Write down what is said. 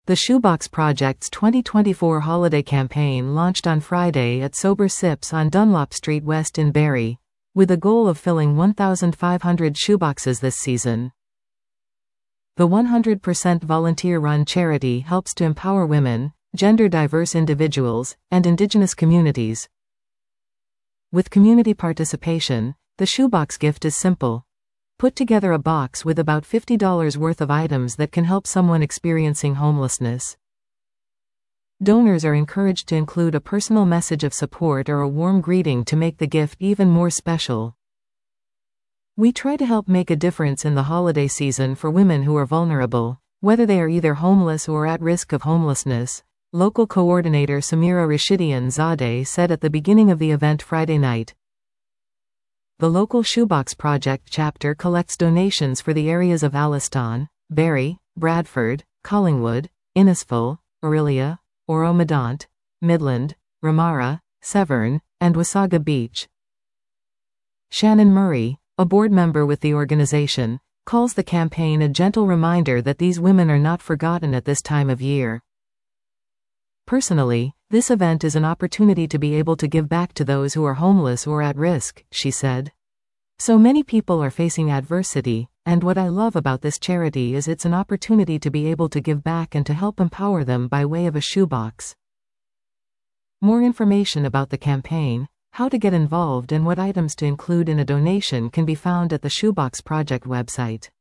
The Shoebox Project's 2024 holiday campaign launched on Friday at Sober Sips on Dunlop Street West in Barrie, with a goal of filling 1,500 shoeboxes this season. The 100% volunteer-run charity helps to empower women, gender-diverse individuals, and Indigenous communities. With community participation, the shoebox gift is simple. Put together a box with about $50 worth of items that can help someone experiencing homelessness. Donors are encouraged to include a personal message of support or a warm greeting to make the gift even more special. We try to help make a difference in the holiday season for women who are vulnerable, whether they are either homeless or at risk of homelessness, local coordinator Samira Rashidian Zadeh said at the beginning of the event Friday night. The local Shoebox Project chapter collects donations for the areas of Alliston, Barrie, Bradford, Collingwood, Innisfil, Orillia, Oro-Medonte, Midland, Ramara, Severn, and Wasaga Beach. Shannon Murray, a board member with the organization, calls the campaign a gentle reminder that these women are not forgotten at this time of year. Personally, this event is an opportunity to be able to give back to those who are homeless or at risk, she said. So many people are facing adversity, and what I love about this charity is it's an opportunity to be able to give back and to help empower them by way of a shoebox. More information about the campaign, how to get involved and what items to include in a donation can be found at the Shoebox Project website.